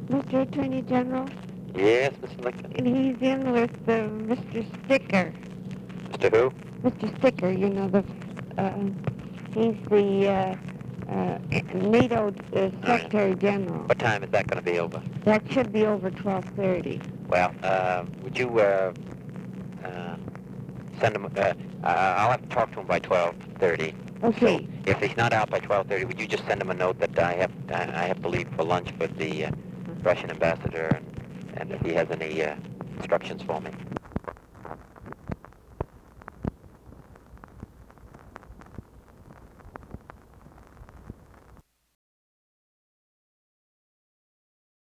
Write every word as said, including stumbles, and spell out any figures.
Mister Attorney General? Yes, Mister Lincoln. And he's in with uh, Mister Sticker. Mister Who? Mister Sticker, you know, the uh, he's the uh, uh, NATO uh, Oh, yeah. Secretary General. What time is that going to be over? That should be over twelve thirty. Well, uh, would you uh, uh, send him? Uh, uh, I'll have to talk to him by twelve thirty. Okay. So if he's not out by twelve thirty, would you just send him a note that I have I have to leave for lunch with the uh, Russian ambassador, and, and if he has any uh, instructions for me?